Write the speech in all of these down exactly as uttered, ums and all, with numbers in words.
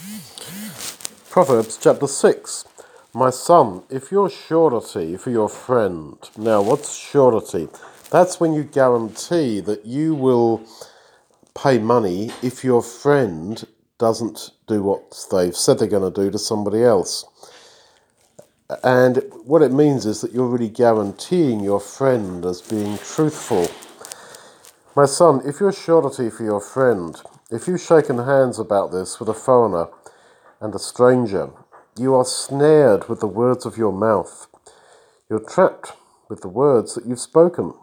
Proverbs chapter six. My son, if you're surety for your friend. Now, what's surety? That's when you guarantee that you will pay money if your friend doesn't do what they've said they're going to do to somebody else. And what it means is that you're really guaranteeing your friend as being truthful. My son, if you're surety for your friend, if you've shaken hands about this with a foreigner and a stranger, you are snared with the words of your mouth. You're trapped with the words that you've spoken.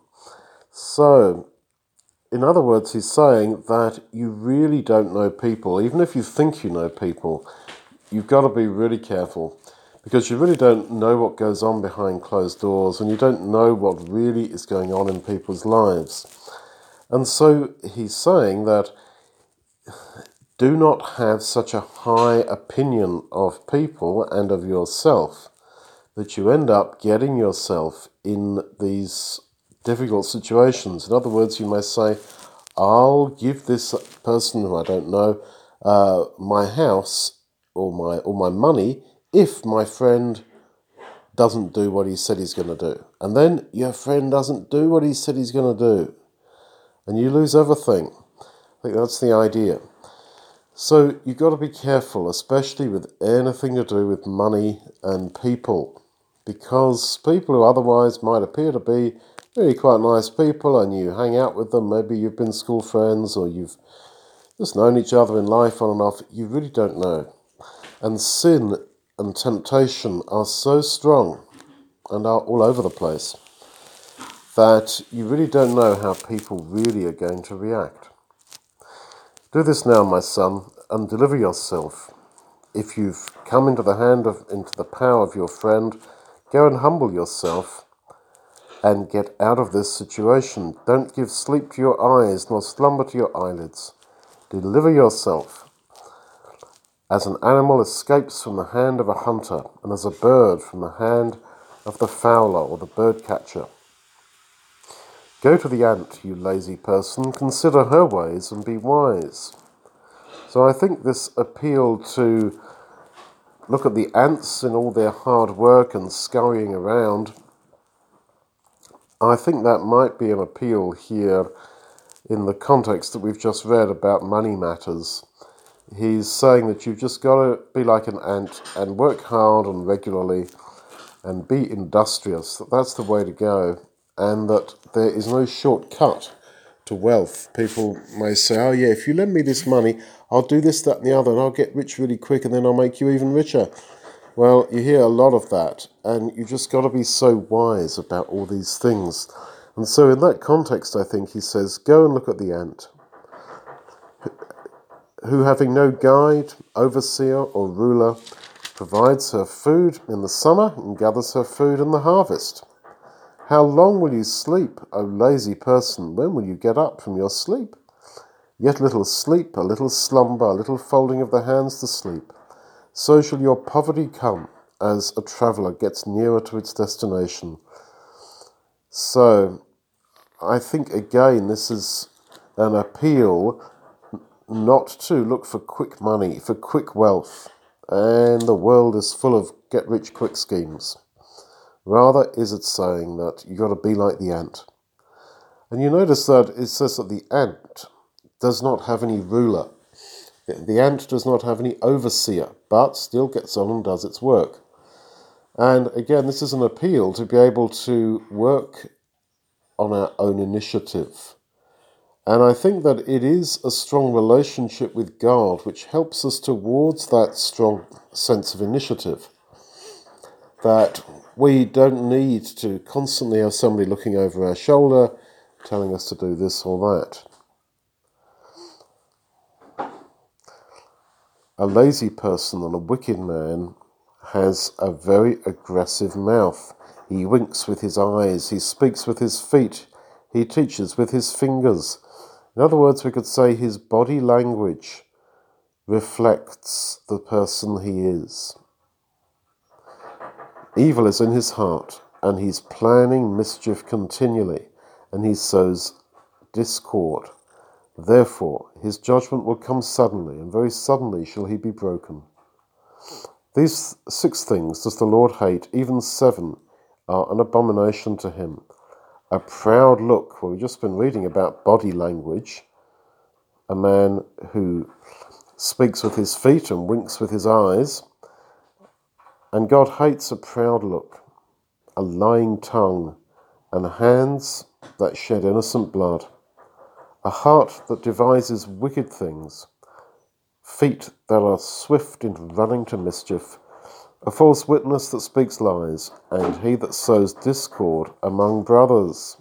So, in other words, he's saying that you really don't know people. Even if you think you know people, you've got to be really careful, because you really don't know what goes on behind closed doors, and you don't know what really is going on in people's lives. And so he's saying that do not have such a high opinion of people and of yourself that you end up getting yourself in these difficult situations. In other words, you may say, I'll give this person who I don't know uh, my house or my or my money if my friend doesn't do what he said he's going to do. And then your friend doesn't do what he said he's going to do. And you lose everything. I think that's the idea. So you've got to be careful, especially with anything to do with money and people, because people who otherwise might appear to be really quite nice people, and you hang out with them, maybe you've been school friends or you've just known each other in life on and off, you really don't know. And sin and temptation are so strong and are all over the place that you really don't know how people really are going to react. Do this now, my son, and deliver yourself. If you've come into the hand of, into the power of your friend, go and humble yourself and get out of this situation. Don't give sleep to your eyes, nor slumber to your eyelids. Deliver yourself. As an animal escapes from the hand of a hunter, and as a bird from the hand of the fowler or the bird catcher. Go to the ant, you lazy person, consider her ways and be wise. So I think this appeal to look at the ants in all their hard work and scurrying around, I think that might be an appeal here in the context that we've just read about money matters. He's saying that you've just got to be like an ant and work hard and regularly and be industrious, that that's the way to go, and that there is no shortcut to wealth. People may say, oh yeah, if you lend me this money, I'll do this, that and the other, and I'll get rich really quick, and then I'll make you even richer. Well, you hear a lot of that, and you've just got to be so wise about all these things. And so in that context, I think he says, go and look at the ant, who having no guide, overseer, or ruler, provides her food in the summer and gathers her food in the harvest. How long will you sleep, O lazy person? When will you get up from your sleep? Yet a little sleep, a little slumber, a little folding of the hands to sleep. So shall your poverty come, as a traveller gets nearer to its destination. So, I think again this is an appeal not to look for quick money, for quick wealth, and the world is full of get-rich-quick schemes. Rather is it saying that you've got to be like the ant. And you notice that it says that the ant does not have any ruler. The ant does not have any overseer, but still gets on and does its work. And again, this is an appeal to be able to work on our own initiative. And I think that it is a strong relationship with God which helps us towards that strong sense of initiative. That we don't need to constantly have somebody looking over our shoulder telling us to do this or that. A lazy person and a wicked man has a very aggressive mouth. He winks with his eyes, he speaks with his feet, he teaches with his fingers. In other words, we could say his body language reflects the person he is. Evil is in his heart, and he's planning mischief continually, and he sows discord. Therefore, His judgment will come suddenly, and very suddenly shall he be broken. These six things does the Lord hate, even seven are an abomination to him. A proud look, well, we've just been reading about body language. A man who speaks with his feet and winks with his eyes. And God hates a proud look, a lying tongue, and hands that shed innocent blood, a heart that devises wicked things, feet that are swift in running to mischief, a false witness that speaks lies, and he that sows discord among brothers.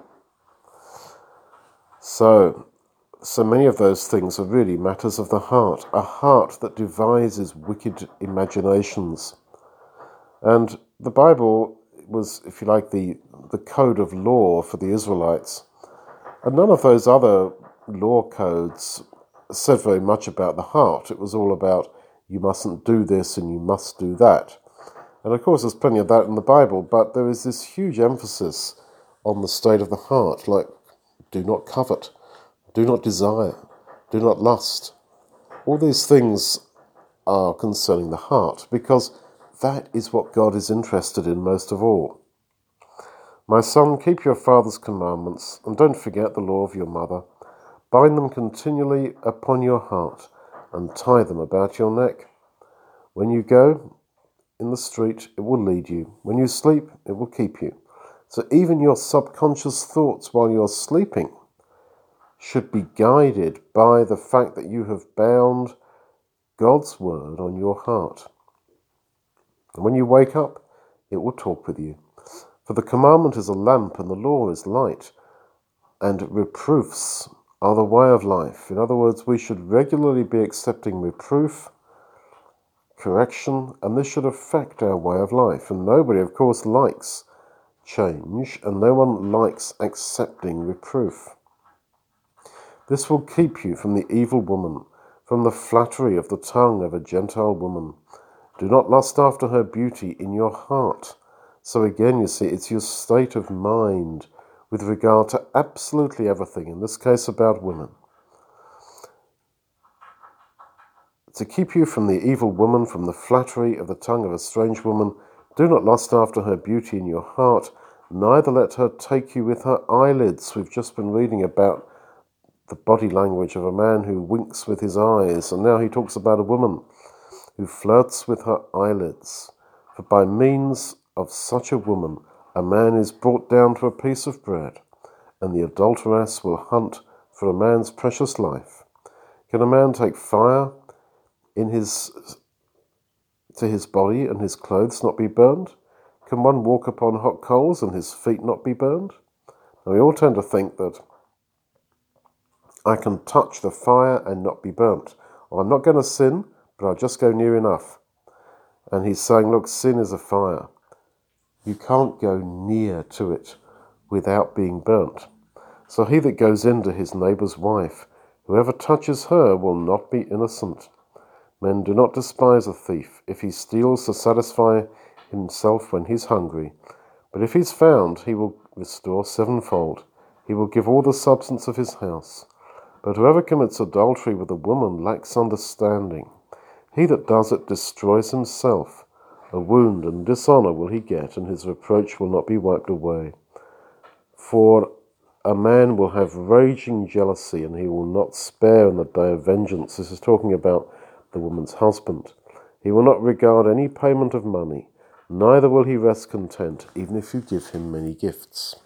So, so many of those things are really matters of the heart, a heart that devises wicked imaginations. And the Bible was, if you like, the, the code of law for the Israelites. And none of those other law codes said very much about the heart. It was all about you mustn't do this and you must do that. And of course there's plenty of that in the Bible, but there is this huge emphasis on the state of the heart, like do not covet, do not desire, do not lust. All these things are concerning the heart, because that is what God is interested in most of all. My son, keep your father's commandments, and don't forget the law of your mother. Bind them continually upon your heart, and tie them about your neck. When you go in the street, it will lead you. When you sleep, it will keep you. So even your subconscious thoughts while you're sleeping should be guided by the fact that you have bound God's word on your heart. And when you wake up, it will talk with you. For the commandment is a lamp and the law is light, and reproofs are the way of life. In other words, we should regularly be accepting reproof, correction, and this should affect our way of life. And nobody, of course, likes change, and no one likes accepting reproof. This will keep you from the evil woman, from the flattery of the tongue of a Gentile woman. Do not lust after her beauty in your heart. So again, you see, it's your state of mind with regard to absolutely everything, in this case about women. To keep you from the evil woman, from the flattery of the tongue of a strange woman, do not lust after her beauty in your heart, neither let her take you with her eyelids. We've just been reading about the body language of a man who winks with his eyes, and now he talks about a woman who flirts with her eyelids. For by means of such a woman, a man is brought down to a piece of bread, and the adulteress will hunt for a man's precious life. Can a man take fire in his to his body and his clothes not be burned? Can one walk upon hot coals and his feet not be burned? Now we all tend to think that I can touch the fire and not be burnt. Or I'm not going to sin, but I'll just go near enough. And he's saying, look, sin is a fire. You can't go near to it without being burnt. So he that goes into his neighbour's wife, whoever touches her will not be innocent. Men, do not despise a thief if he steals to satisfy himself when he's hungry. But if he's found, he will restore sevenfold. He will give all the substance of his house. But whoever commits adultery with a woman lacks understanding. He that does it destroys himself. A wound and dishonour will he get, and his reproach will not be wiped away. For a man will have raging jealousy, and he will not spare in the day of vengeance. This is talking about the woman's husband. He will not regard any payment of money, neither will he rest content, even if you give him many gifts.